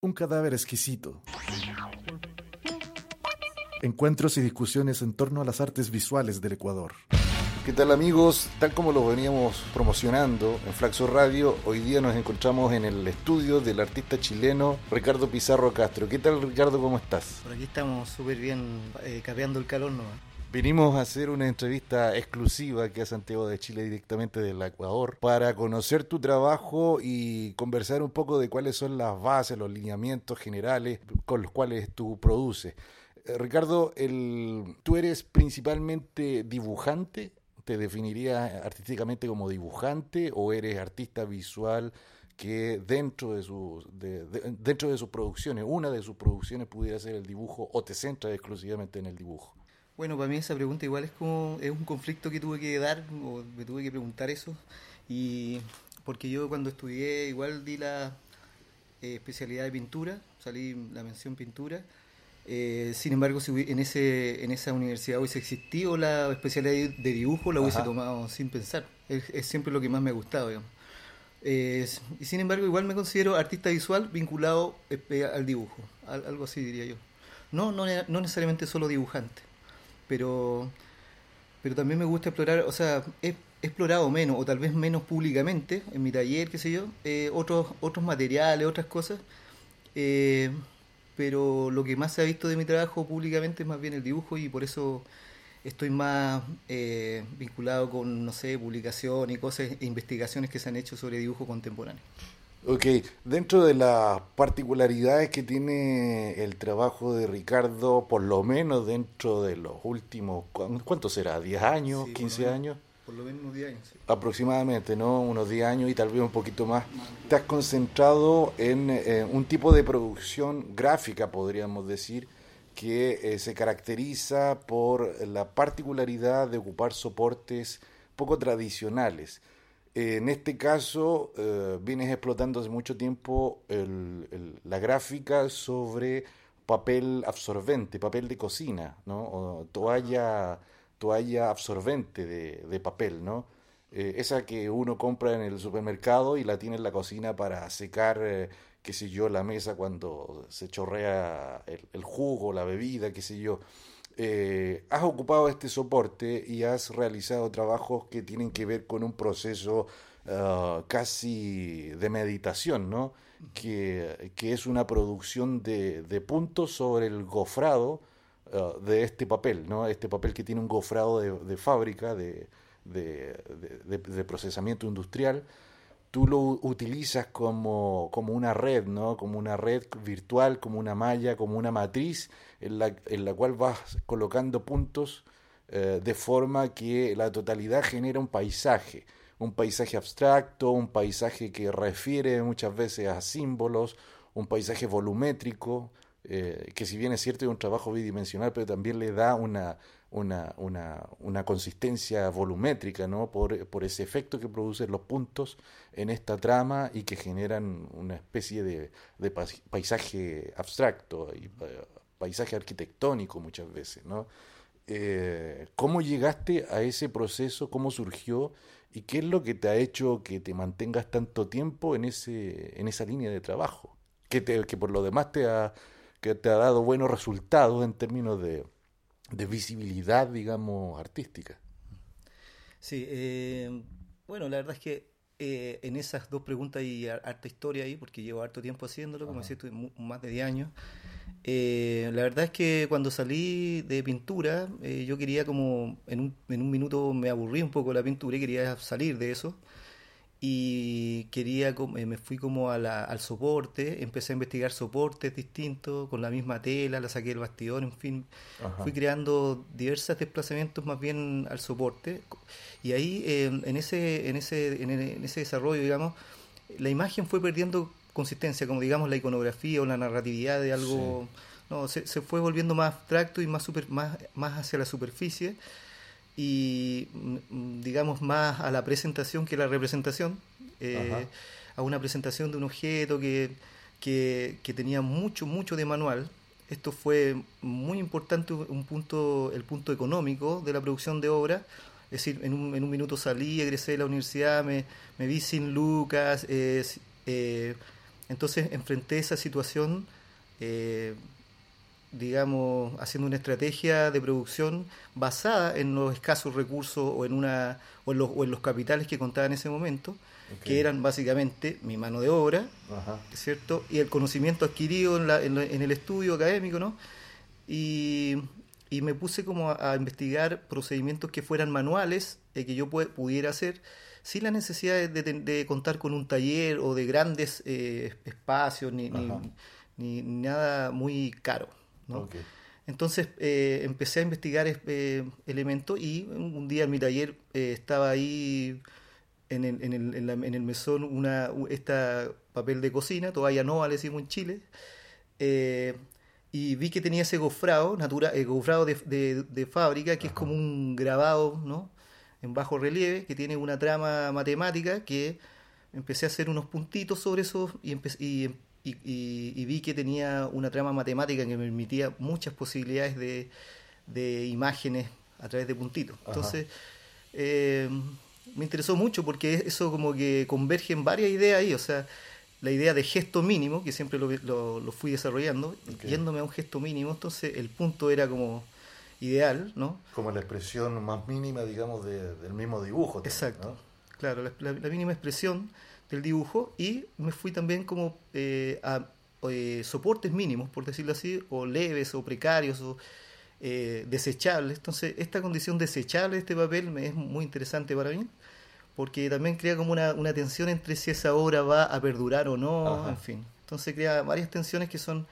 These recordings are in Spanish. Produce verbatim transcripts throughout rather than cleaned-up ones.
Un cadáver exquisito. Encuentros y discusiones en torno a las artes visuales del Ecuador. ¿Qué tal, amigos? Tal como lo veníamos promocionando en Flaxo Radio, hoy día nos encontramos en el estudio del artista chileno Ricardo Pizarro Castro. ¿Qué tal, Ricardo? ¿Cómo estás? Por aquí estamos súper bien, eh, capeando el calor nomás. Vinimos a hacer una entrevista exclusiva aquí a Santiago de Chile, directamente del Ecuador, para conocer tu trabajo y conversar un poco de cuáles son las bases, los lineamientos generales con los cuales tú produces. Eh, Ricardo, el, ¿tú eres principalmente dibujante? ¿Te definirías artísticamente como dibujante o eres artista visual que dentro de sus de, de, dentro de sus producciones, una de sus producciones pudiera ser el dibujo, o te centras exclusivamente en el dibujo? Bueno, para mí esa pregunta igual es como es un conflicto que tuve que dar, o me tuve que preguntar eso, y porque yo cuando estudié igual di la eh, especialidad de pintura, salí la mención pintura. Eh, sin embargo, si hubi- en ese en esa universidad hubiese existido la especialidad de dibujo, la hubiese Ajá. tomado sin pensar. Es, es siempre lo que más me ha gustado, digamos. Eh, y sin embargo, igual me considero artista visual vinculado eh, al dibujo, al- algo así diría yo. No, no, ne- no necesariamente solo dibujante, pero, pero también me gusta explorar, o sea, he, he explorado menos, o tal vez menos públicamente, en mi taller, qué sé yo, eh, otros, otros materiales, otras cosas. Eh, pero lo que más se ha visto de mi trabajo públicamente es más bien el dibujo, y por eso estoy más eh, vinculado con, no sé, publicación y cosas e investigaciones que se han hecho sobre dibujo contemporáneo. Ok, dentro de las particularidades que tiene el trabajo de Ricardo, por lo menos dentro de los últimos, ¿cu- ¿cuánto será? ¿diez años? Sí, por lo ¿quince menos, años? por lo menos unos diez años. Sí. Aproximadamente, ¿no? Unos diez años y tal vez un poquito más. Te has concentrado en eh, un tipo de producción gráfica, podríamos decir, que eh, se caracteriza por la particularidad de ocupar soportes poco tradicionales. Eh, en este caso, eh, vienes explotando hace mucho tiempo el- el- la gráfica sobre papel absorbente, papel de cocina, ¿no? O toalla, toalla absorbente de, de papel, ¿no? Eh, esa que uno compra en el supermercado y la tiene en la cocina para secar, eh, qué sé yo, la mesa cuando se chorrea el, el jugo, la bebida, qué sé yo. Eh, has ocupado este soporte y has realizado trabajos que tienen que ver con un proceso uh, casi de meditación, ¿no? Que, que es una producción de, de puntos sobre el gofrado uh, de este papel, ¿no? Este papel que tiene un gofrado de, de fábrica, de, de, de, de, de procesamiento industrial. Tú lo utilizas como, como una red, ¿no? Como una red virtual, como una malla, como una matriz en la, en la cual vas colocando puntos eh, de forma que la totalidad genera un paisaje, un paisaje abstracto, un paisaje que refiere muchas veces a símbolos, un paisaje volumétrico, eh, que si bien es cierto es un trabajo bidimensional, pero también le da una, una, una, una consistencia volumétrica, ¿no? Por, por ese efecto que producen los puntos en esta trama y que generan una especie de, de paisaje abstracto y paisaje arquitectónico muchas veces, ¿no? Eh, ¿Cómo llegaste a ese proceso? ¿Cómo surgió? ¿Y qué es lo que te ha hecho que te mantengas tanto tiempo en ese, en esa línea de trabajo? Que, te, que por lo demás te ha, que te ha dado buenos resultados en términos de, de visibilidad, digamos, artística. Sí, eh, bueno, la verdad es que eh, en esas dos preguntas hay har- harta historia ahí, porque llevo harto tiempo haciéndolo, como Ajá. decía, estuve mu- más de diez años. Eh, la verdad es que cuando salí de pintura, eh, yo quería como, en un, en un minuto me aburrí un poco de la pintura y quería salir de eso. Y quería, com- eh, me fui como a la- al soporte, empecé a investigar soportes distintos, con la misma tela, la saqué del bastidor, en fin, fui Ajá. creando diversos desplazamientos más bien al soporte. Y ahí, eh, en ese, en ese, en e- en ese desarrollo, digamos, la imagen fue perdiendo consistencia, como digamos la iconografía o la narratividad de Sí. algo, no, se, se fue volviendo más abstracto y más, super, más, más hacia la superficie, y mm, digamos más a la presentación que la representación, Ajá. eh, a una presentación de un objeto que, que, que tenía mucho, mucho de manual. Esto fue muy importante, un punto, el punto económico de la producción de obra. Es decir, en un, en un minuto salí, egresé de la universidad, me, me vi sin lucas, eh, eh, Entonces enfrenté esa situación, eh, digamos, haciendo una estrategia de producción basada en los escasos recursos o en, una, o en, los, o en los capitales que contaba en ese momento, okay. que eran básicamente mi mano de obra, Ajá. ¿cierto? Y el conocimiento adquirido en, la, en, la, en el estudio académico, ¿no? Y, y me puse como a, a investigar procedimientos que fueran manuales, eh, que yo pu- pudiera hacer, sin la necesidad de, de, de contar con un taller o de grandes eh, espacios, ni, ni, ni nada muy caro, ¿no? Okay. Entonces eh, empecé a investigar eh, elementos y un día en mi taller eh, estaba ahí en el, en el, en la, en el mesón una, esta papel de cocina, toalla nova le decimos en Chile, eh, y vi que tenía ese gofrado, natura, eh, gofrado de, de, de fábrica, que Ajá. es como un grabado, ¿no? En bajo relieve, que tiene una trama matemática, que empecé a hacer unos puntitos sobre eso y, empe- y, y, y, y vi que tenía una trama matemática que me permitía muchas posibilidades de, de imágenes a través de puntitos. Ajá. Entonces, eh, me interesó mucho porque eso como que converge en varias ideas ahí, o sea, la idea de gesto mínimo, que siempre lo, lo, lo fui desarrollando, okay. yéndome a un gesto mínimo, entonces el punto era como ideal, ¿no? Como la expresión más mínima, digamos, de, del mismo dibujo. También, exacto, ¿no? Claro, la, la, la mínima expresión del dibujo, y me fui también como eh, a eh, soportes mínimos, por decirlo así, o leves, o precarios, o eh, desechables. Entonces, esta condición desechable de este papel me es muy interesante para mí, porque también crea como una, una tensión entre si esa obra va a perdurar o no, Ajá. en fin. Entonces crea varias tensiones que son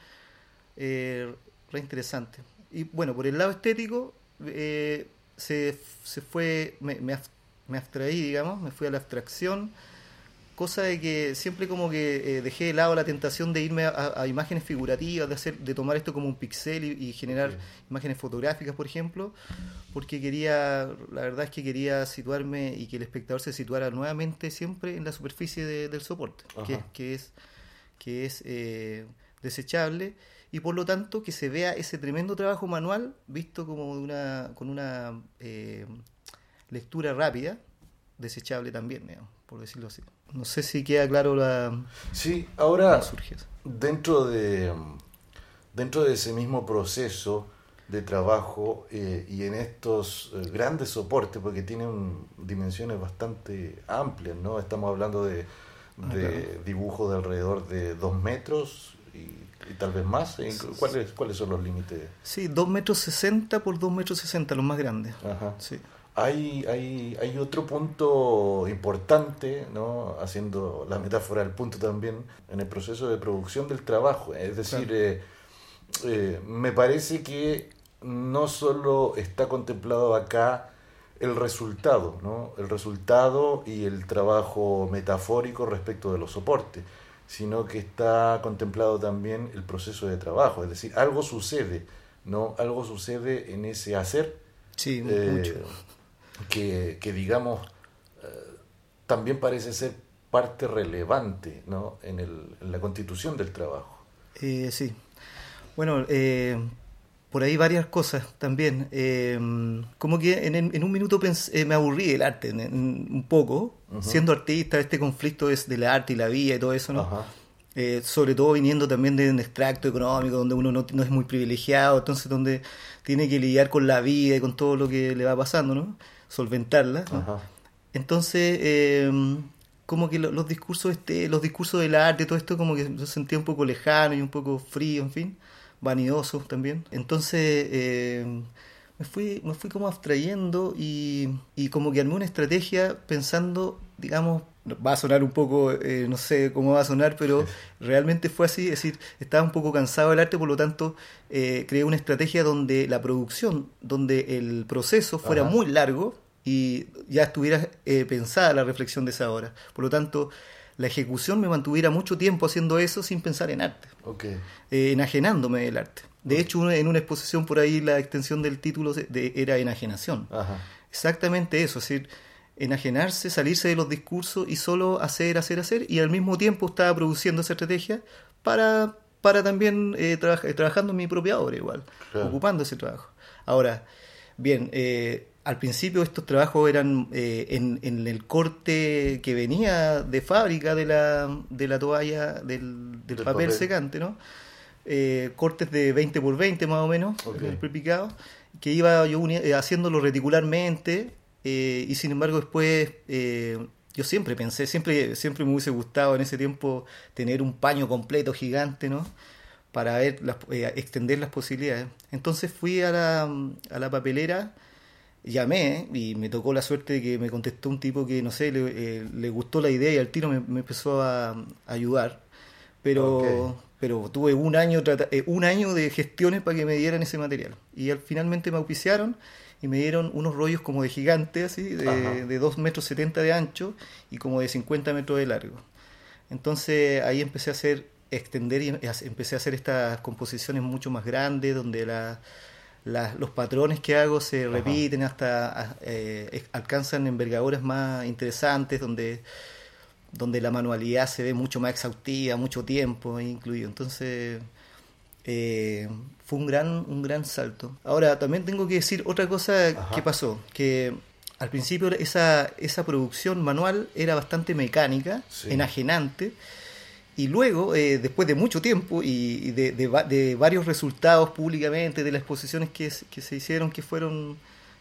eh, re interesantes. Y bueno, por el lado estético, eh, se, se fue, me, me, me abstraí, digamos, me fui a la abstracción, cosa de que siempre como que eh, dejé de lado la tentación de irme a, a imágenes figurativas, de hacer, de tomar esto como un pixel y, y generar okay. imágenes fotográficas, por ejemplo, porque quería, la verdad es que quería situarme y que el espectador se situara nuevamente siempre en la superficie de, del soporte, que, que es, que es eh, desechable, y por lo tanto que se vea ese tremendo trabajo manual visto como de una, con una eh, lectura rápida, desechable también, digamos, por decirlo así. No sé si queda claro la... Sí, ahora dentro de dentro de ese mismo proceso de trabajo eh, y en estos eh, grandes soportes, porque tienen dimensiones bastante amplias, ¿no? Estamos hablando de, de ah, claro. dibujos de alrededor de dos metros y, y tal vez más. ¿Cuáles, ¿Cuáles son los límites? Sí, dos metros sesenta por dos metros sesenta, los más grandes. Ajá. Sí. Hay, hay, hay otro punto importante, ¿no? Haciendo la metáfora del punto también, en el proceso de producción del trabajo. Es decir, claro. eh, eh, me parece que no solo está contemplado acá el resultado, ¿no? El resultado y el trabajo metafórico respecto de los soportes, sino que está contemplado también el proceso de trabajo. Es decir, algo sucede, ¿no? Algo sucede en ese hacer. Sí, eh, mucho. Que, que digamos eh, también parece ser parte relevante, ¿no? en, el, en la constitución del trabajo. Eh, sí, bueno, eh, por ahí varias cosas también. Eh, como que en, en un minuto pensé, eh, me aburrí del arte en, en, un poco, uh-huh. siendo artista, este conflicto es del arte y la vida y todo eso, ¿no? Uh-huh. Eh, sobre todo viniendo también de un extracto económico donde uno no, no es muy privilegiado, entonces donde tiene que lidiar con la vida y con todo lo que le va pasando, ¿no? Solventarla, ¿no? Ajá. Entonces eh, como que lo, los discursos este, los discursos del arte, todo esto como que yo sentía un poco lejano y un poco frío, en fin, vanidoso también. Entonces eh, me fui me fui como abstrayendo y, y como que armé una estrategia pensando, digamos, va a sonar un poco, eh, no sé cómo va a sonar, pero realmente fue así, es decir, estaba un poco cansado del arte, por lo tanto eh, creé una estrategia donde la producción, donde el proceso fuera Ajá. muy largo y ya estuviera eh, pensada la reflexión de esa obra. Por lo tanto, la ejecución me mantuviera mucho tiempo haciendo eso sin pensar en arte, okay. eh, enajenándome del arte. De okay. hecho, en una exposición por ahí la extensión del título de, era enajenación. Ajá. Exactamente eso, es decir, enajenarse, salirse de los discursos y solo hacer, hacer, hacer, y al mismo tiempo estaba produciendo esa estrategia para, para también eh, traba, trabajando en mi propia obra igual, claro. ocupando ese trabajo. Ahora, bien, eh, al principio estos trabajos eran eh, en, en el corte que venía de fábrica de la, de la toalla, del, del, del papel, papel secante, ¿no? Eh, cortes de veinte por veinte más o menos, okay. El prepicado, que iba yo uni- haciéndolo reticularmente, eh, y sin embargo después eh, yo siempre pensé, siempre, siempre me hubiese gustado en ese tiempo tener un paño completo gigante, ¿no? Para ver las, eh, extender las posibilidades. Entonces fui a la, a la papelera, llamé y me tocó la suerte de que me contestó un tipo que, no sé, le, eh, le gustó la idea y al tiro me, me empezó a, a ayudar. Pero, okay. pero tuve un año, trata, eh, un año de gestiones para que me dieran ese material. Y al, finalmente me auspiciaron y me dieron unos rollos como de gigante, así, de, de dos metros setenta de ancho y como de cincuenta metros de largo. Entonces ahí empecé a hacer, extender y empecé a hacer estas composiciones mucho más grandes, donde la, la, los patrones que hago se Ajá. repiten hasta eh, alcanzan envergaduras más interesantes, donde donde la manualidad se ve mucho más exhaustiva, mucho tiempo incluido. Entonces eh, fue un gran un gran salto. Ahora también tengo que decir otra cosa Ajá. que pasó, que al principio esa esa producción manual era bastante mecánica, sí. enajenante, y luego eh, después de mucho tiempo y de, de, de varios resultados públicamente de las exposiciones que, que se hicieron, que fueron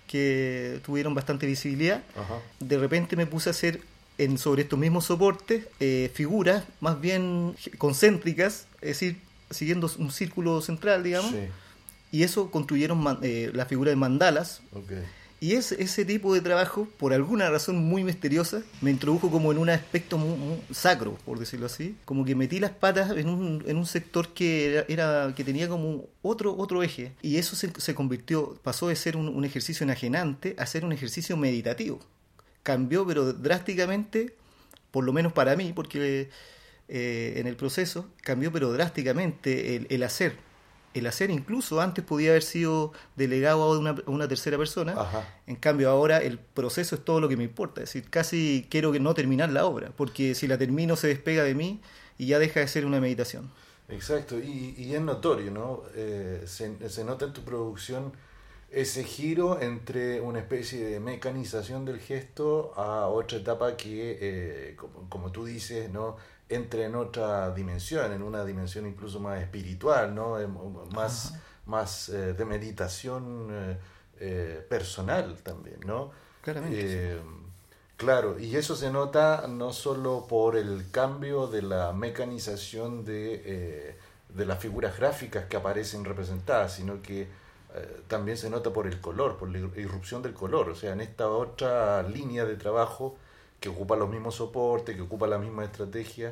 que tuvieron bastante visibilidad, Ajá. de repente me puse a hacer En, sobre estos mismos soportes, eh, figuras más bien concéntricas, es decir, siguiendo un círculo central, digamos, sí. y eso construyeron man, eh, la figura de mandalas, okay. y es, ese tipo de trabajo, por alguna razón muy misteriosa, me introdujo como en un aspecto muy, muy sacro, por decirlo así, como que metí las patas en un, en un sector que era, era que tenía como otro, otro eje, y eso se, se convirtió, pasó de ser un, un ejercicio enajenante a ser un ejercicio meditativo. Cambió pero drásticamente, por lo menos para mí, porque eh, en el proceso cambió pero drásticamente el, el hacer. El hacer incluso antes podía haber sido delegado a una, a una tercera persona, Ajá. en cambio ahora el proceso es todo lo que me importa, es decir, casi quiero que no terminar la obra, porque si la termino se despega de mí y ya deja de ser una meditación. Exacto, y, y es notorio, ¿no? Eh, se, se nota en tu producción ese giro entre una especie de mecanización del gesto a otra etapa que, eh, como, como tú dices, ¿no? Entra en otra dimensión, en una dimensión incluso más espiritual, ¿no? Más, más eh, de meditación eh, eh, personal también, ¿no? Claramente. Eh, claro, y eso se nota no solo por el cambio de la mecanización de, eh, de las figuras gráficas que aparecen representadas, sino que Eh, también se nota por el color, por la irrupción del color. O sea, en esta otra línea de trabajo que ocupa los mismos soportes, que ocupa la misma estrategia,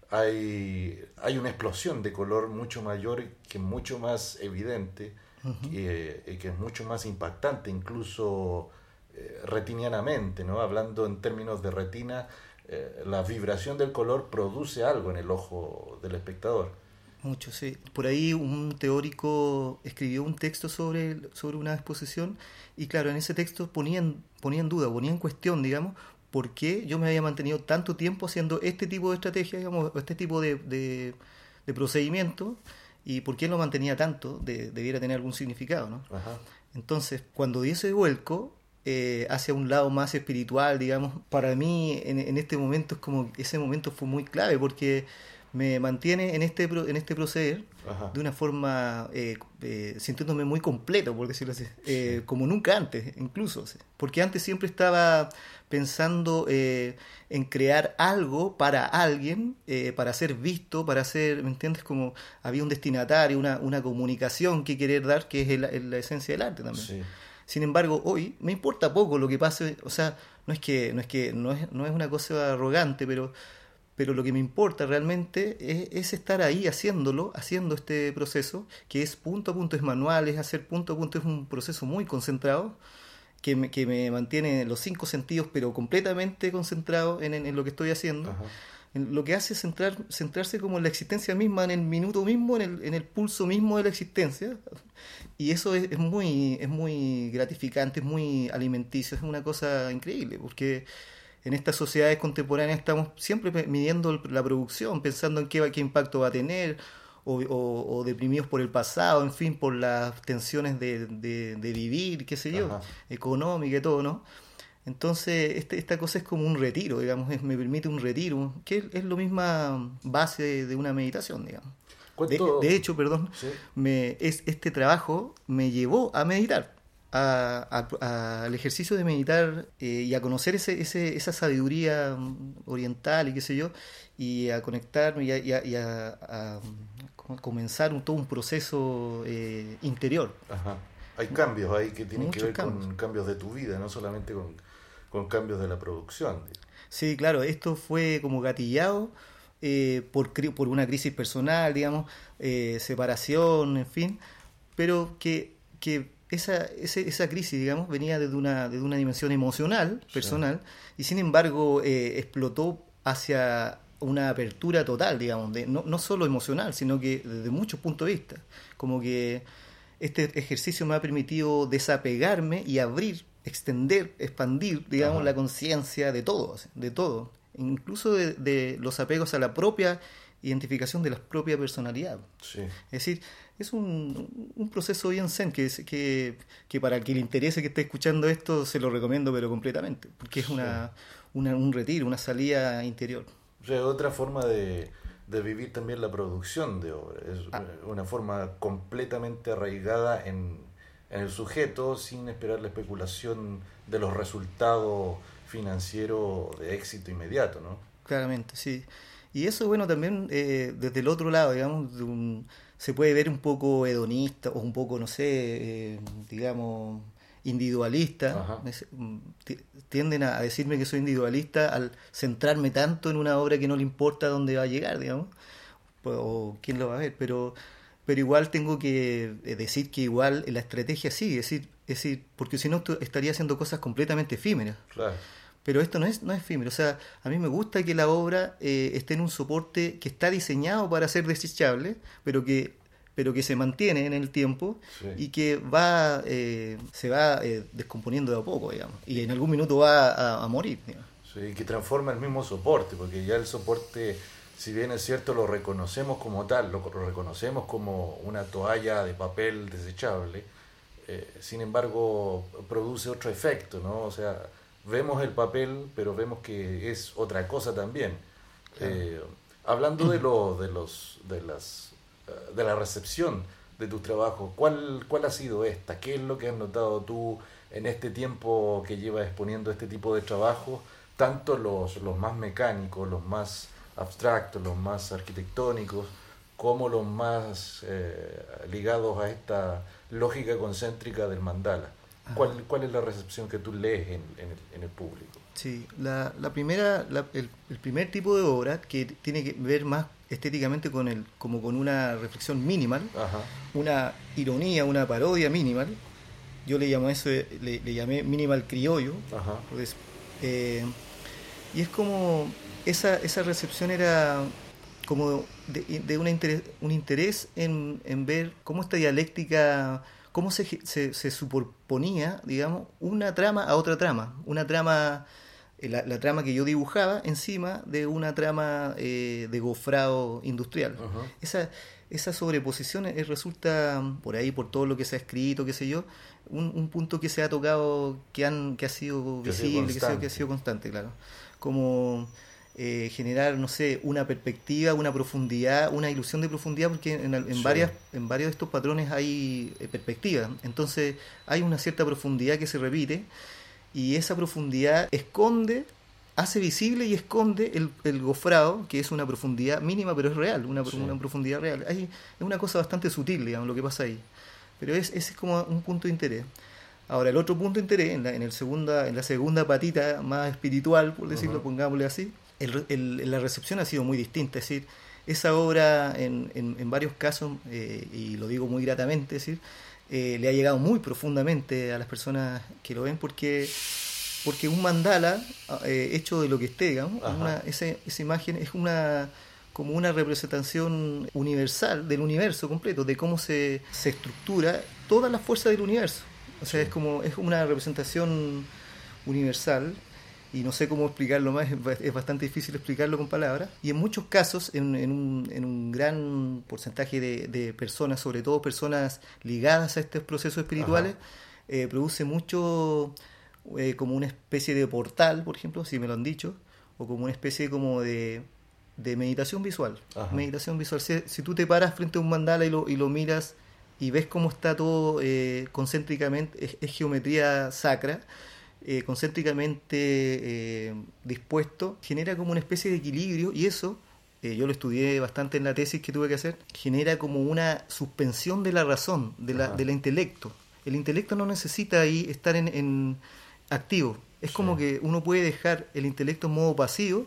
hay, hay una explosión de color mucho mayor, que es mucho más evidente, uh-huh. que, que es mucho más impactante, incluso eh, retinianamente, ¿no? Hablando en términos de retina, eh, la vibración del color produce algo en el ojo del espectador. Mucho, sí. Por ahí un teórico escribió un texto sobre, sobre una exposición y claro, en ese texto ponía en, ponía en duda, ponía en cuestión, digamos, por qué yo me había mantenido tanto tiempo haciendo este tipo de estrategia, digamos, este tipo de, de, de procedimiento y por qué lo mantenía tanto, de, debiera tener algún significado, ¿no? Ajá. Entonces, cuando di ese vuelco eh, hacia un lado más espiritual, digamos, para mí en, en este momento es como, ese momento fue muy clave porque me mantiene en este en este proceder Ajá. de una forma eh, eh, sintiéndome muy completo, por decirlo así, eh, sí. como nunca antes, incluso, ¿sí? Porque antes siempre estaba pensando eh, en crear algo para alguien, eh, para ser visto, para ser, ¿me entiendes? Como había un destinatario, una, una comunicación que querer dar, que es el, el, la esencia del arte también. Sí. Sin embargo, hoy me importa poco lo que pase, o sea, no es que no es que no es, no es una cosa arrogante, pero pero lo que me importa realmente es, es estar ahí haciéndolo, haciendo este proceso, que es punto a punto, es manual, es hacer punto a punto, es un proceso muy concentrado, que me, que me mantiene los cinco sentidos, pero completamente concentrado en, en, en lo que estoy haciendo. En lo que hace es centrar, centrarse como en la existencia misma, en el minuto mismo, en el, en el pulso mismo de la existencia. Y eso es, es, muy, es muy gratificante, es muy alimenticio, es una cosa increíble, porque en estas sociedades contemporáneas estamos siempre midiendo la producción, pensando en qué, qué impacto va a tener, o, o, o deprimidos por el pasado, en fin, por las tensiones de, de, de vivir, qué sé yo, Ajá. económica y todo, ¿no? Entonces, este, esta cosa es como un retiro, digamos, es- me permite un retiro, que es, es la misma base de, de una meditación, digamos. De, ¿Cuánto? de hecho, perdón, Sí. me, es, este trabajo me llevó a meditar, a- a- al ejercicio de meditar eh, y a conocer ese, ese, esa sabiduría mm, oriental y qué sé yo, y a conectarme y a, y a- y a- a, mm, co- comenzar un, todo un proceso eh, interior. Ajá. Hay cambios ahí que tienen que Muchos ver cambios. con cambios de tu vida, no solamente con, con cambios de la producción. Sí, claro, esto fue como gatillado eh, por, cri- por una crisis personal, digamos, eh, separación, en fin, pero que, que esa, ese- esa crisis, digamos, venía desde una, desde una dimensión emocional, Sí. personal, y sin embargo eh, explotó hacia una apertura total, digamos, de, no, no solo emocional, sino que desde muchos puntos de vista, como que este ejercicio me ha permitido desapegarme y abrir, extender, expandir, digamos, Ajá. la conciencia de todo, así, de todo, incluso de, de los apegos a la propia identificación de la propia personalidad. Sí. Es decir, es un, un proceso bien zen que, es- que, que para el que le interese que esté escuchando esto se lo recomiendo pero completamente, porque es Sí. una, una- un retiro, una salida interior. O sea, otra forma de, de vivir también la producción de obra. Es Ah. una forma completamente arraigada en, en el sujeto sin esperar la especulación de los resultados financieros de éxito inmediato, ¿no? Claramente, sí. Y eso, bueno, también eh, desde el otro lado, digamos, de un- se puede ver un poco hedonista o un poco, no sé, eh, digamos, individualista. Ajá. Es- mm, ti- Tienden a a decirme que soy individualista al centrarme tanto en una obra que no le importa dónde va a llegar, digamos, pues, o quién lo va a ver, pero, pero igual tengo que eh, decir que igual la estrategia sigue, es decir, es decir, porque si no estu- estaría haciendo cosas completamente efímeras. Claro. Pero esto no es, no es efímero, o sea, a mí me gusta que la obra eh, esté en un soporte que está diseñado para ser desechable, pero que, pero que se mantiene en el tiempo Sí. y que va eh, se va eh, descomponiendo de a poco, digamos, y en algún minuto va a, a morir, digamos. Sí, que transforma el mismo soporte, porque ya el soporte, si bien es cierto, lo reconocemos como tal, lo, lo reconocemos como una toalla de papel desechable, eh, sin embargo, produce otro efecto, ¿no? O sea, vemos el papel, pero vemos que es otra cosa también. Claro. Eh, hablando de, lo, de, los, de, las, eh, de la recepción de tus trabajos, ¿cuál, ¿cuál ha sido esta? ¿Qué es lo que has notado tú en este tiempo que llevas exponiendo este tipo de trabajos? Tanto los, los más mecánicos, los más abstractos, los más arquitectónicos, como los más eh, ligados a esta lógica concéntrica del mandala. ¿Cuál, ¿Cuál es la recepción que tú lees en, en, el, en el público? Sí, la, la primera, la- el, el primer tipo de obra que tiene que ver más estéticamente con el, como con una reflexión minimal, Ajá. una ironía, una parodia minimal. Yo le llamo eso, le, le llamé minimal criollo. Ajá. Pues, eh, y es como esa, esa recepción era como de, de una interés, un interés en, en ver cómo esta dialéctica, cómo se, se, se superponía, digamos, una trama a otra trama, una trama, eh, la, la trama que yo dibujaba encima de una trama eh, de gofrado industrial. Ajá. Esa, esa sobreposición eh, resulta, por ahí, por todo lo que se ha escrito, qué sé yo, un, un punto que se ha tocado, que, han, que ha sido Que ha sido visible, que, ha sido, que ha sido constante, claro. Como eh, generar, no sé, una perspectiva, una profundidad, una ilusión de profundidad, porque en, en, Sí. varias, en varios de estos patrones hay eh, perspectiva. Entonces hay una cierta profundidad que se repite y esa profundidad esconde, hace visible y esconde el, el gofrado, que es una profundidad mínima, pero es real, una, Sí. una profundidad real. Hay, es una cosa bastante sutil, digamos, lo que pasa ahí. Pero es, ese es como un punto de interés. Ahora, el otro punto de interés, en la, en el segunda, en la segunda patita más espiritual, por decirlo, Ujú. pongámosle así, el, el, la recepción ha sido muy distinta. Es decir, esa obra, en, en, en varios casos, eh, y lo digo muy gratamente, es decir, eh, le ha llegado muy profundamente a las personas que lo ven, porque porque un mandala eh, hecho de lo que esté, digamos, Ajá. una, ese, esa imagen es una como una representación universal del universo completo, de cómo se, se estructura todas las fuerzas del universo. O sea, Sí. es como es una representación universal y no sé cómo explicarlo más, es bastante difícil explicarlo con palabras, y en muchos casos, en, en, un, en un gran porcentaje de, de personas, sobre todo personas ligadas a estos procesos espirituales, eh, produce mucho eh, como una especie de portal, por ejemplo, si me lo han dicho, o como una especie como de, de meditación visual. Ajá. Meditación visual. Si, si tú te paras frente a un mandala y lo, y lo miras y ves cómo está todo eh, concéntricamente, es, es geometría sacra, eh, concéntricamente eh, dispuesto, genera como una especie de equilibrio, y eso, eh, yo lo estudié bastante en la tesis que tuve que hacer, genera como una suspensión de la razón, de la, del intelecto. El intelecto no necesita ahí estar en, en activo. Es sí. como que uno puede dejar el intelecto en modo pasivo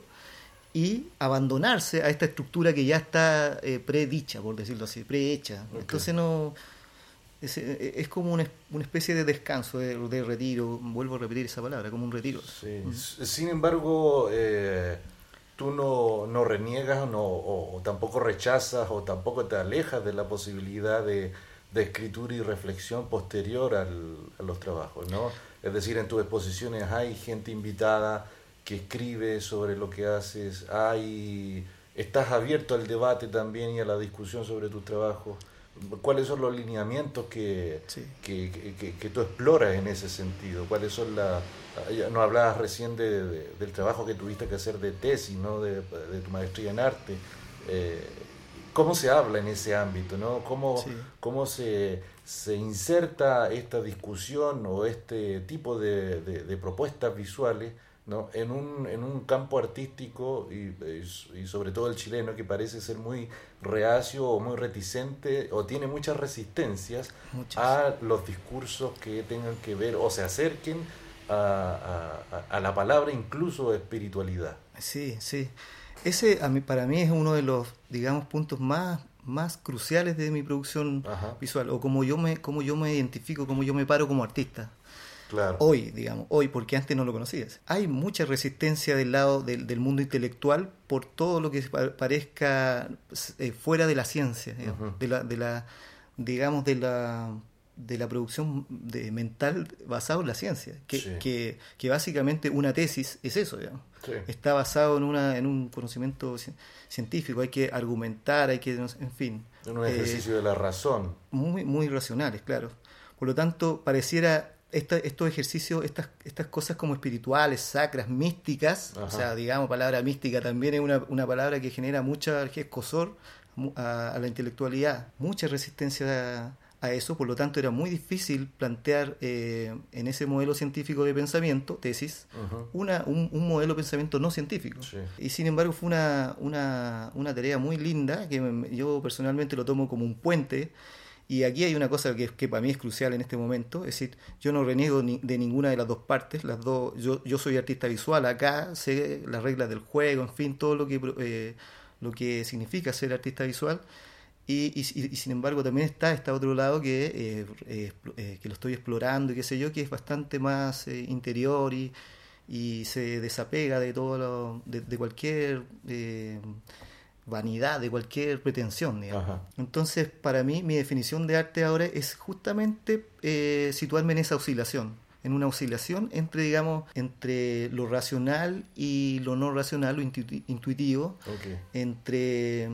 y abandonarse a esta estructura que ya está eh, predicha, por decirlo así, prehecha. Okay. Entonces no es, es como una, una especie de descanso, de, de retiro, vuelvo a repetir esa palabra, como un retiro. Sí. Mm. Sin embargo, eh, tú no, no reniegas no, o, o tampoco rechazas o tampoco te alejas de la posibilidad de, de escritura y reflexión posterior al, a los trabajos, ¿no? Es decir, en tus exposiciones hay gente invitada que escribe sobre lo que haces, hay, estás abierto al debate también y a la discusión sobre tus trabajos. ¿Cuáles son los lineamientos que, sí. que, que, que tú exploras en ese sentido? ¿Cuáles son las... Nos hablabas recién de, de, del trabajo que tuviste que hacer de tesis, ¿no? de, de tu maestría en arte. Eh, ¿Cómo se habla en ese ámbito, ¿no? ¿Cómo, sí. cómo se, se inserta esta discusión o este tipo de, de, de propuestas visuales, ¿no? en, un, en un campo artístico y, y sobre todo el chileno, que parece ser muy reacio o muy reticente o tiene muchas resistencias muchas. a los discursos que tengan que ver o se acerquen a, a, a la palabra incluso espiritualidad? Sí, sí. Ese a mí, para mí es uno de los, digamos, puntos más, más cruciales de mi producción Ajá. visual, o como yo me, como yo me identifico, como yo me paro como artista. Claro. Hoy, digamos, hoy, porque antes no lo conocías. Hay mucha resistencia del lado del, del mundo intelectual por todo lo que parezca eh, fuera de la ciencia, digamos, uh-huh. de la, de la, digamos, de la, de la producción de, mental basado en la ciencia, que, sí. que, que básicamente una tesis es eso, digamos. Sí. Está basado en una, en un conocimiento científico, hay que argumentar, hay que, en fin. En un ejercicio eh, de la razón. Muy, muy racionales, claro. Por lo tanto, pareciera Esta, estos ejercicios, estas, estas cosas como espirituales, sacras, místicas, Ajá. o sea, digamos, palabra mística también es una, una palabra que genera mucha escozor a, a la intelectualidad, mucha resistencia a, a eso, por lo tanto era muy difícil plantear eh, en ese modelo científico de pensamiento, tesis, uh-huh. una, un, un modelo de pensamiento no científico. Sí. Y sin embargo fue una, una, una tarea muy linda, que me, yo personalmente lo tomo como un puente. Y aquí hay una cosa que, que para mí es crucial en este momento, es decir, yo no reniego ni, de ninguna de las dos partes, las dos, yo, yo soy artista visual, acá sé las reglas del juego, en fin, todo lo que eh, lo que significa ser artista visual, y, y, y sin embargo también está este otro lado que, eh, eh, eh, que lo estoy explorando y qué sé yo, que es bastante más eh, interior y, y se desapega de todo lo, de, de cualquier... Eh, vanidad, de cualquier pretensión, digamos. Ajá. Entonces, para mí, mi definición de arte ahora es justamente eh, situarme en esa oscilación, en una oscilación entre, digamos, entre lo racional y lo no racional, lo intu- intuitivo, okay. entre,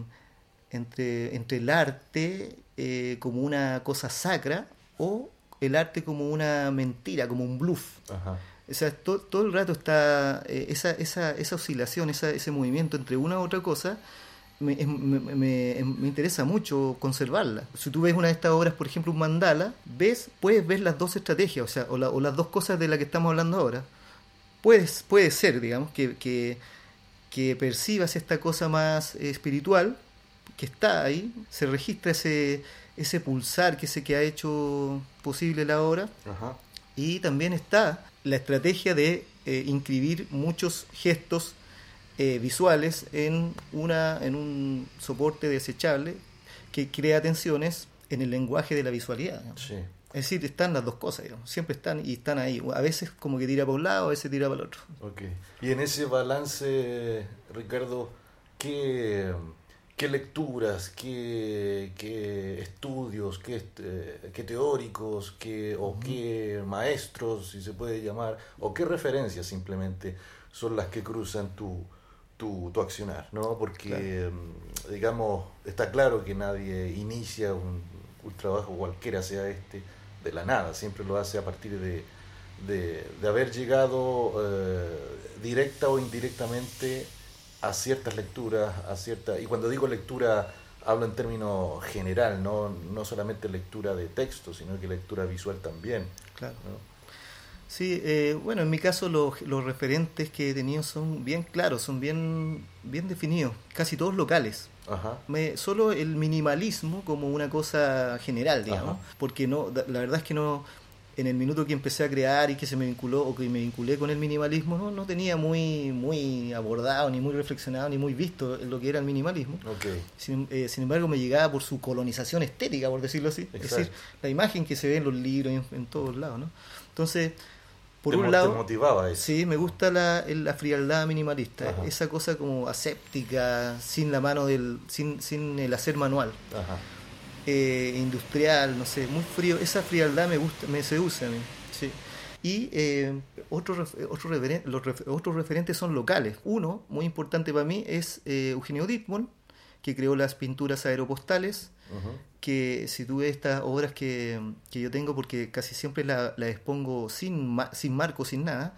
entre, entre el arte eh, como una cosa sacra o el arte como una mentira, como un bluff. Ajá. O sea, todo, todo el rato está eh, esa, esa, esa oscilación, esa, ese movimiento entre una u otra cosa. Me, me, me, me interesa mucho conservarla. Si tú ves una de estas obras, por ejemplo, un mandala, ves, puedes ver las dos estrategias, o sea, o, la, o las dos cosas de las que estamos hablando ahora. Puedes, puede ser, digamos, que, que, que percibas esta cosa más espiritual, que está ahí, se registra ese, ese pulsar que, se, que ha hecho posible la obra. Ajá. Y también está la estrategia de eh, inscribir muchos gestos Eh, visuales en una en un soporte desechable que crea tensiones en el lenguaje de la visualidad. Sí. Es decir, están las dos cosas, digamos, siempre están y están ahí. A veces como que tira para un lado, a veces tira para el otro. Okay. Y en ese balance, Ricardo, ¿qué, qué lecturas, qué, qué estudios, qué, qué teóricos, qué, o uh-huh. qué maestros, si se puede llamar, o qué referencias simplemente son las que cruzan tu, tu, tu accionar, ¿no? Porque, Claro. digamos, está claro que nadie inicia un, un trabajo cualquiera sea este de la nada, siempre lo hace a partir de, de, de haber llegado eh, directa o indirectamente a ciertas lecturas, a cierta, y cuando digo lectura hablo en términos general, no, no solamente lectura de texto, sino que lectura visual también, Claro. ¿no? Sí, eh, bueno, en mi caso los, los referentes que he tenido son bien claros, son bien, bien definidos, casi todos locales. Ajá. Me, solo el minimalismo como una cosa general, digamos, Ajá. porque no, da- la verdad es que no, en el minuto que empecé a crear y que se me vinculó o que me vinculé con el minimalismo, no, no tenía muy, muy abordado, ni muy reflexionado, ni muy visto lo que era el minimalismo. Ok. Sin, eh, sin embargo, me llegaba por su colonización estética, por decirlo así. Es Exacto. decir, la imagen que se ve en los libros y en, en todos lados, ¿no? Entonces, por Te mo- un te lado, motivaba eso. sí, me gusta la, el- la frialdad minimalista, Ajá. esa cosa como aséptica, sin la mano del, sin, sin el hacer manual, Ajá. eh, industrial, no sé, muy frío. Esa frialdad me gusta, me seduce a mí. Sí. Y eh, otros ref- otros referen- los ref- otros referentes son locales. Uno, muy importante para mí, es eh, Eugenio Dittborn, que creó las pinturas aeropostales, Ujú. que si tú ves estas obras que, que yo tengo, porque casi siempre las la expongo sin, ma- sin marco, sin nada,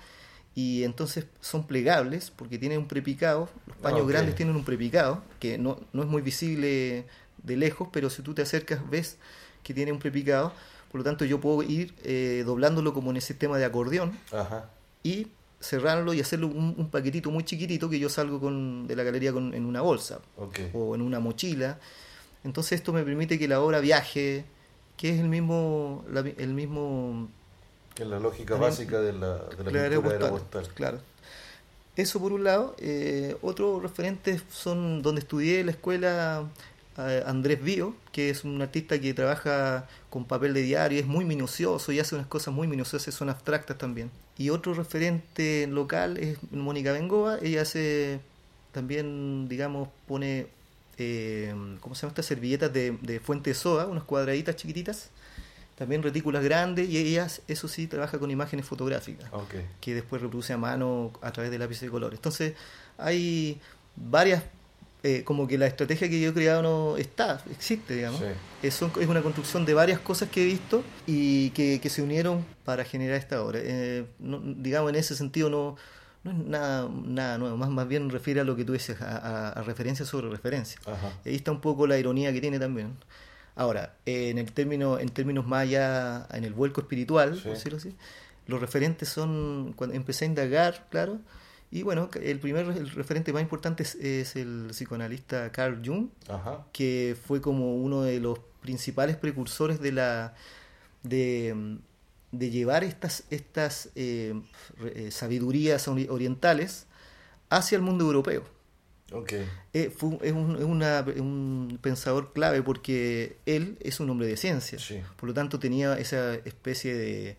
y entonces son plegables, porque tienen un prepicado, los paños Ah, ok. grandes tienen un prepicado, que no, no es muy visible de lejos, pero si tú te acercas ves que tiene un prepicado, por lo tanto yo puedo ir eh, doblándolo como en el sistema de acordeón, Ajá. y cerrarlo y hacerlo un, un paquetito muy chiquitito que yo salgo con, de la galería con, en una bolsa Ok. o en una mochila. Entonces esto me permite que la obra viaje, que es el mismo, la- el mismo Que es la lógica También- básica de la, de la claro, pintura aeropostal, aeropostal. claro. Eso por un lado. Eh, otros referentes son donde estudié en la escuela, eh, Andrés Bío, que es un artista que trabaja con papel de diario, es muy minucioso y hace unas cosas muy minuciosas, son abstractas también. Y otro referente local es Mónica Bengoa, ella hace también, digamos, pone, eh, ¿cómo se llama? Estas servilletas de, de fuente de soda, unas cuadraditas chiquititas, también retículas grandes, y ella, eso sí, trabaja con imágenes fotográficas Ok. que después reproduce a mano a través de lápices de color. Entonces, hay varias, eh, como que la estrategia que yo he creado no está, existe, digamos. Sí. Es, son- es una construcción de varias cosas que he visto y que, que se unieron para generar esta obra. Eh, no- digamos, en ese sentido no, no es nada, nada nuevo, más, más bien refiere a lo que tú dices, a, a, a referencia sobre referencia. Ajá. Ahí está un poco la ironía que tiene también. Ahora, eh, en el término, en términos más allá, en el vuelco espiritual, Sí. por decirlo así, los referentes son, cuando empecé a indagar, claro, y bueno, el primer el referente más importante es, es el psicoanalista Carl Jung, Ajá. que fue como uno de los principales precursores de la de, de llevar estas estas eh, re- eh, sabidurías ori- orientales hacia el mundo europeo. Ok. Eh, fue, es un, es una- un pensador clave porque él es un hombre de ciencia, Sí. por lo tanto tenía esa especie de,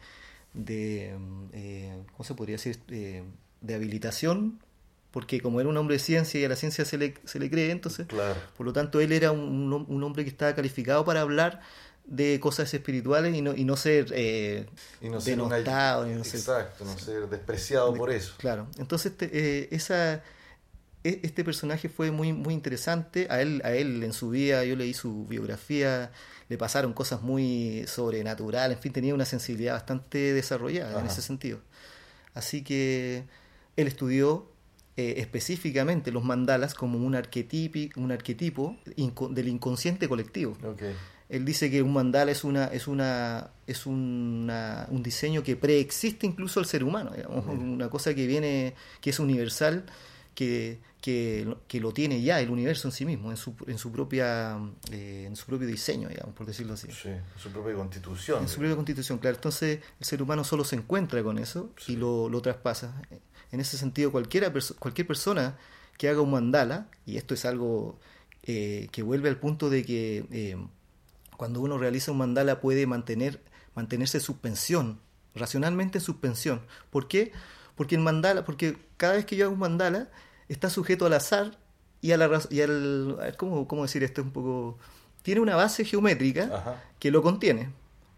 de mm, eh, ¿cómo se podría decir? Eh, de habilitación, porque como era un hombre de ciencia y a la ciencia se le, se le cree, entonces, Claro. por lo tanto él era un, un, un hombre que estaba calificado para hablar de cosas espirituales y no, y no ser eh, Y no ser una- denostado, ni no ser- Exacto, no ser despreciado de- por eso. Claro, entonces te- eh, esa e- este personaje fue muy muy interesante. A él a él en su vida yo leí su biografía, le pasaron cosas muy sobrenaturales, en fin, tenía una sensibilidad bastante desarrollada en Ajá. ese sentido. Así que él estudió eh, específicamente los mandalas como un arquetipo, un arquetipo inco- del inconsciente colectivo. Ok. Él dice que un mandala es una es una es una, un diseño que preexiste incluso al ser humano, digamos, Mira. una cosa que viene que es universal, que, que, que lo tiene ya el universo en sí mismo, en su en su propia eh, en su propio diseño, digamos, por decirlo así. Sí, su propia constitución. En su propia constitución, claro. Entonces el ser humano solo se encuentra con eso Sí. y lo, lo traspasa. En ese sentido, cualquiera perso- cualquier persona que haga un mandala, y esto es algo eh, que vuelve al punto de que eh, cuando uno realiza un mandala puede mantener mantenerse en suspensión, racionalmente en suspensión. ¿Por qué? Porque el mandala, porque cada vez que yo hago un mandala está sujeto al azar y a la raz- y al a ver, ¿cómo, cómo decir esto un poco? Tiene una base geométrica Ajá. que lo contiene.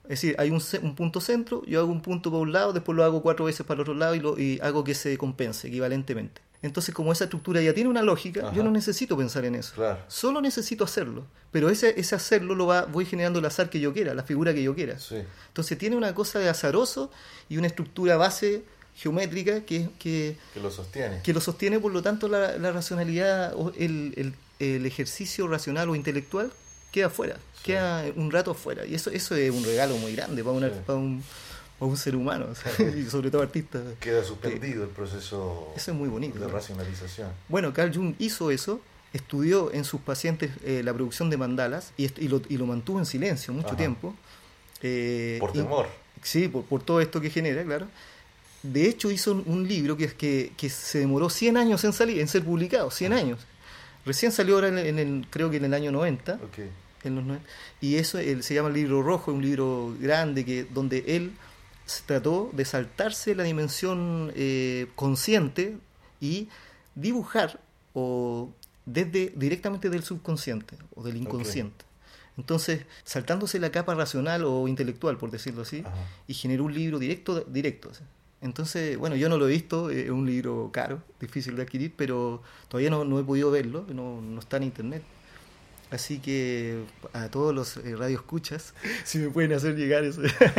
Es decir, hay un, un punto centro, yo hago un punto para un lado, después lo hago cuatro veces para el otro lado y, lo, y hago que se compense equivalentemente. Entonces, como esa estructura ya tiene una lógica, Ajá. yo no necesito pensar en eso. Claro. Solo necesito hacerlo. Pero ese, ese hacerlo lo va, voy generando el azar que yo quiera, la figura que yo quiera. Sí. Entonces tiene una cosa de azaroso y una estructura base geométrica que, que, Que lo sostiene. que lo sostiene, por lo tanto, la, la racionalidad, o el, el, el ejercicio racional o intelectual queda fuera, sí. queda un rato afuera. Y eso, eso es un regalo muy grande para, una, sí. para un... o un ser humano, o sea, y sobre todo artista. Queda suspendido que, el proceso eso es muy bonito, de ¿no? racionalización. Bueno, Carl Jung hizo eso, estudió en sus pacientes eh, la producción de mandalas y, y, lo, y lo mantuvo en silencio mucho Ajá. tiempo. Eh, por temor. Y, sí, por, por todo esto que genera, claro. De hecho, hizo un, un libro que, que, que se demoró cien años en salir, en ser publicado, cien Ajá. años. Recién salió ahora en, en el, creo que en el año noventa. Okay. En los noventa. Y eso él, se llama el libro rojo, un libro grande que donde él se trató de saltarse la dimensión eh, consciente y dibujar o desde directamente del subconsciente o del inconsciente. Okay. Entonces, saltándose la capa racional o intelectual, por decirlo así, Ajá. y generó un libro directo, directo. Entonces, bueno, yo no lo he visto, es un libro caro, difícil de adquirir, pero todavía no, no he podido verlo, no, no está en internet. Así que a todos los eh, radioescuchas, si me pueden hacer llegar eso.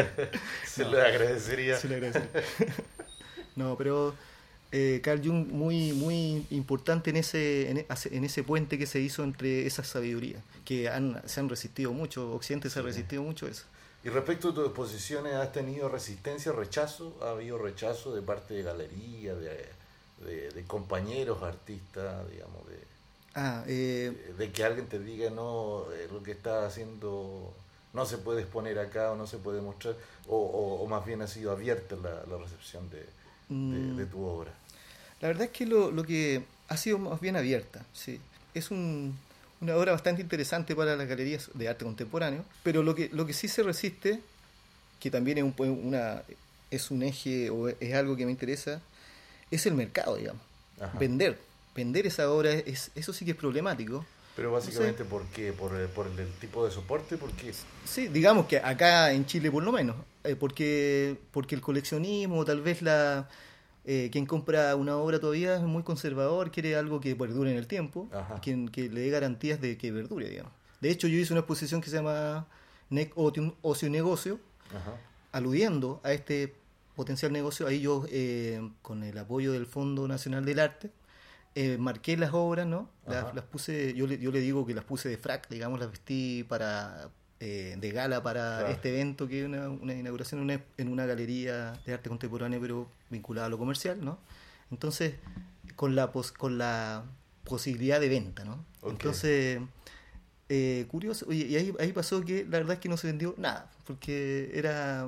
Se no, lo agradecería. Se lo agradecería. No, pero eh, Carl Jung muy muy importante en ese en, en ese puente que se hizo entre esas sabidurías, que han, se han resistido mucho, Occidente se ha resistido sí. mucho a eso. Y respecto a tus exposiciones, ¿has tenido resistencia, rechazo? ¿Ha habido rechazo de parte de galerías, de, de, de compañeros artistas, digamos, de... Ah, eh, de que alguien te diga no, eh, lo que estás haciendo no se puede exponer acá o no se puede mostrar, o, o, o más bien ha sido abierta la, la recepción de, de, de tu obra? La verdad es que lo, lo que ha sido más bien abierta, sí. Es un, una obra bastante interesante para las galerías de arte contemporáneo, pero lo que, lo que sí se resiste, que también es un, una, es un eje o es algo que me interesa, es el mercado, digamos, Ajá. vender. Vender esa obra, es, eso sí que es problemático. Pero básicamente, no sé, ¿por qué? ¿Por, ¿Por el tipo de soporte? ¿Por qué? Sí, digamos que acá en Chile por lo menos, eh, porque porque el coleccionismo, tal vez la eh, quien compra una obra todavía es muy conservador, quiere algo que perdure en el tiempo, quien que le dé garantías de que perdure, digamos. De hecho, yo hice una exposición que se llama Nec Ocio y Negocio, Ajá. aludiendo a este potencial negocio. Ahí yo, eh, con el apoyo del Fondo Nacional del Arte, Eh, marqué las obras, ¿no? Las, las puse, yo le, yo le digo que las puse de frac, digamos, las vestí para eh, de gala para claro. este evento, que es una, una inauguración en una, en una galería de arte contemporáneo, pero vinculada a lo comercial, ¿no? Entonces, con la pos, con la posibilidad de venta, ¿no? Okay. Entonces, eh, curioso, oye, y ahí, ahí pasó que la verdad es que no se vendió nada, porque era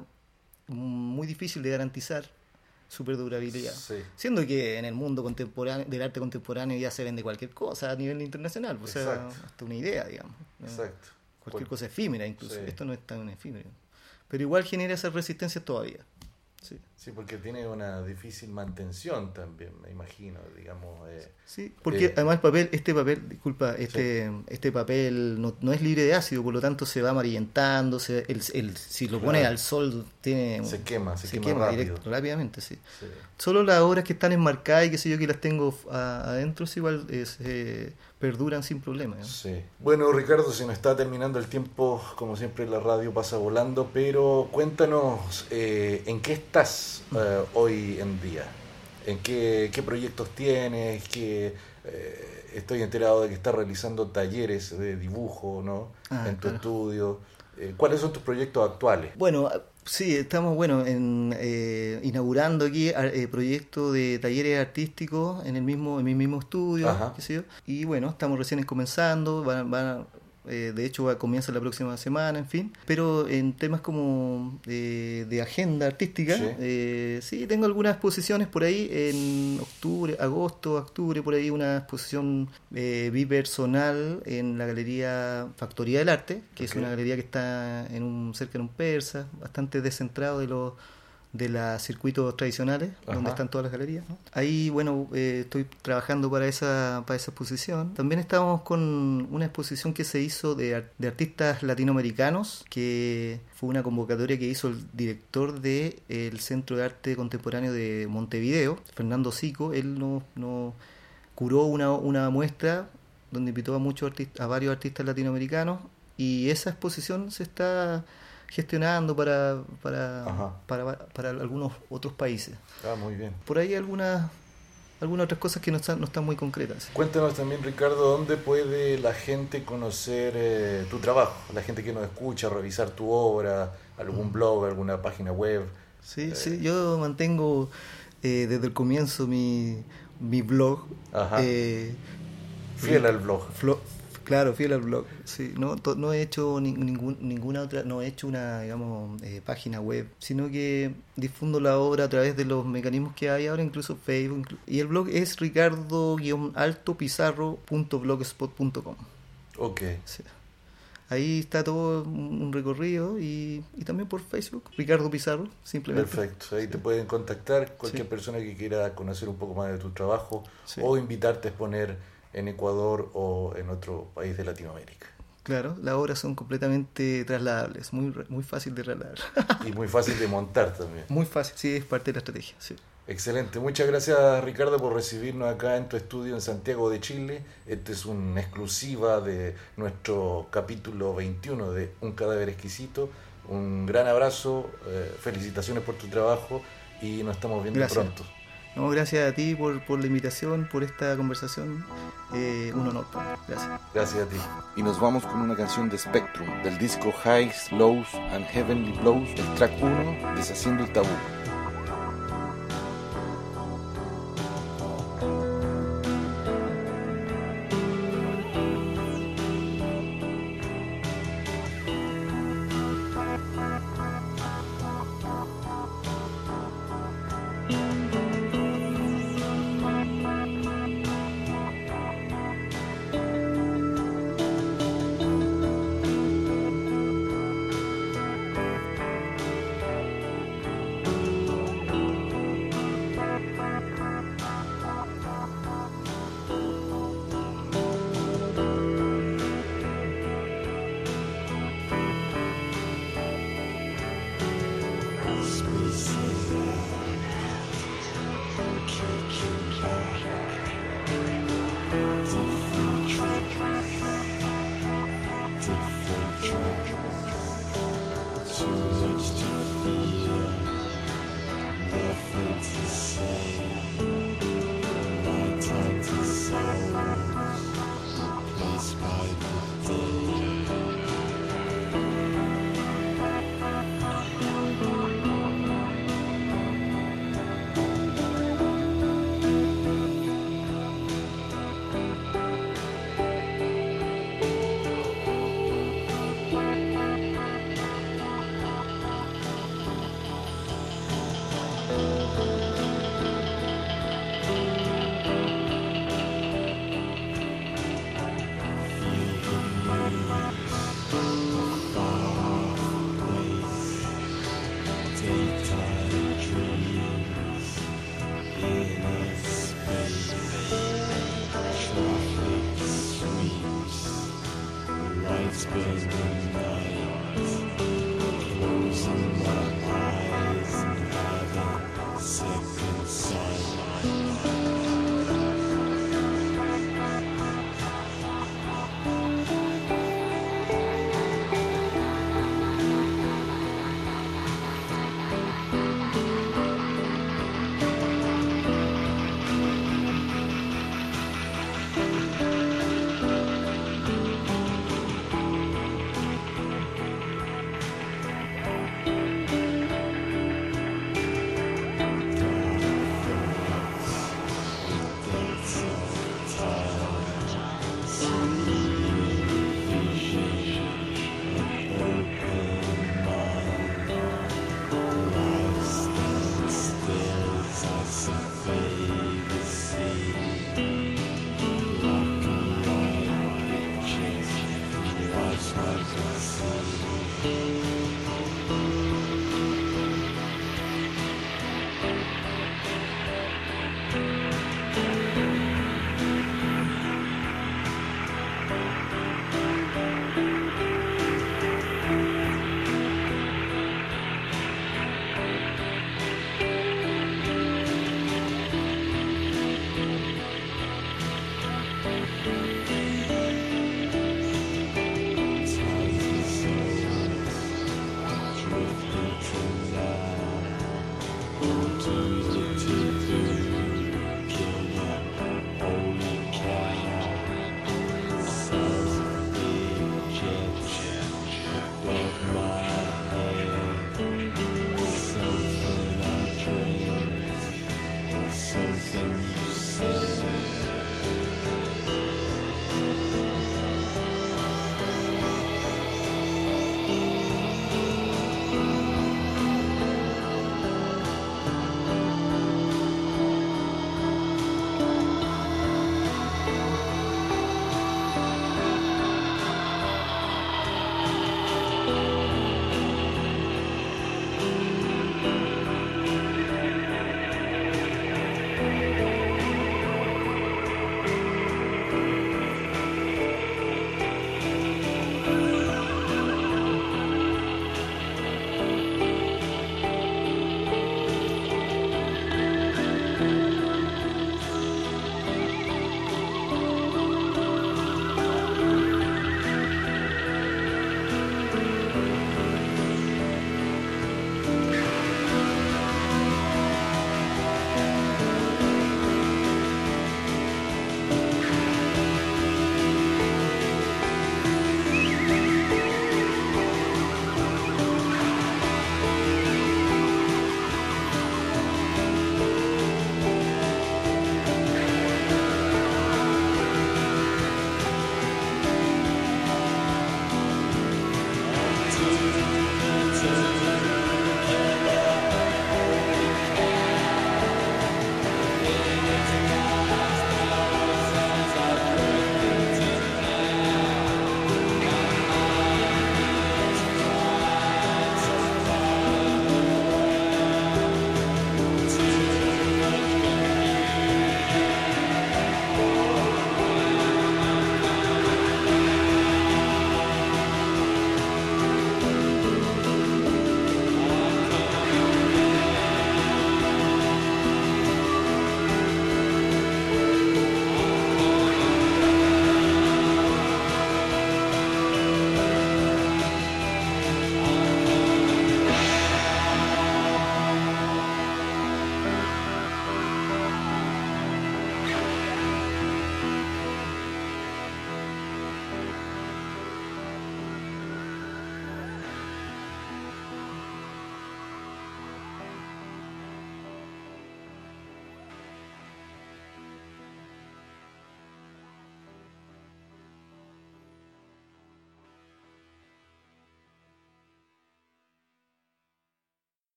muy difícil de garantizar su perdurabilidad. Sí. Siendo que en el mundo contemporáneo del arte contemporáneo ya se vende cualquier cosa a nivel internacional, o sea, hasta una idea, digamos. Exacto. Cualquier Por... cosa efímera incluso. Sí. Esto no es tan efímero. Pero igual genera esas resistencias todavía. Sí. Sí, porque tiene una difícil mantención también, me imagino, digamos. Eh, sí, porque eh, además el papel, este papel, disculpa, este sí. este papel no, no es libre de ácido, por lo tanto se va amarillentando, se, el, el, si lo claro. pones al sol tiene se quema, se, se quema, quema rápido. Directo, rápidamente, sí. sí. Solo las obras que están enmarcadas y que sé yo que las tengo a, adentro, es igual, es, eh, perduran sin problema, ¿no? Sí. Bueno, Ricardo, se nos está terminando el tiempo, como siempre la radio pasa volando, pero cuéntanos, eh, ¿en qué estás eh, hoy en día? ¿En qué, qué proyectos tienes? ¿Qué, eh, estoy enterado de que estás realizando talleres de dibujo, ¿no? Ah, en tu claro. estudio. Eh, ¿Cuáles son tus proyectos actuales? Bueno, sí, estamos bueno en, eh, inaugurando aquí eh, proyectos de talleres artísticos en el mismo en mi mismo estudio, qué sé yo. Y bueno, estamos recién comenzando, van, van eh, de hecho va, comienza la próxima semana, en fin. Pero en temas como de, de agenda artística, sí. Eh, sí, tengo algunas exposiciones por ahí en octubre, agosto, octubre, por ahí una exposición eh, bipersonal en la galería Factoría del Arte, que okay. es una galería que está en un cerca de un persa, bastante descentrado de los de los circuitos tradicionales, Ajá. donde están todas las galerías, ¿no? Ahí, bueno, eh, estoy trabajando para esa para esa exposición. También estamos con una exposición que se hizo de, ar- de artistas latinoamericanos, que fue una convocatoria que hizo el director del Centro de Arte Contemporáneo de Montevideo, Fernando Sico. Él nos, nos curó una, una muestra donde invitó a, muchos artistas, a varios artistas latinoamericanos, y esa exposición se está gestionando para para, para para algunos otros países. Ah, muy bien. Por ahí algunas algunas otras cosas que no están no están muy concretas. Cuéntanos también, Ricardo, ¿dónde puede la gente conocer eh, tu trabajo? La gente que nos escucha, revisar tu obra, algún blog, alguna página web. Sí, eh. sí, yo mantengo eh, desde el comienzo mi, mi blog. Ajá. Eh, Fiel al blog. Flo, claro, fiel al blog. Sí, no, to, no he hecho ni, ningún, ninguna otra, no he hecho una, digamos, eh, página web, sino que difundo la obra a través de los mecanismos que hay ahora, incluso Facebook. Inclu y el blog es ricardo alto pizarro punto blogspot punto com. Ok. Sí. Ahí está todo un recorrido, y, y también por Facebook, Ricardo Pizarro, simplemente. Perfecto, ahí te pueden contactar cualquier sí. persona que quiera conocer un poco más de tu trabajo, sí. o invitarte a exponer en Ecuador o en otro país de Latinoamérica. Claro, las obras son completamente trasladables, muy muy fácil de trasladar. Y muy fácil de montar también. Muy fácil, sí, es parte de la estrategia, sí. Excelente, muchas gracias, Ricardo, por recibirnos acá en tu estudio en Santiago de Chile. Este es una exclusiva de nuestro capítulo veintiuno de Un Cadáver Exquisito. Un gran abrazo, eh, felicitaciones por tu trabajo y nos estamos viendo gracias. pronto. No, gracias a ti por, por la invitación, por esta conversación. Eh, un honor. Gracias. Gracias a ti. Y nos vamos con una canción de Spectrum, del disco Highs, Lows and Heavenly Blows, el track uno, Deshaciendo el Tabú. Space.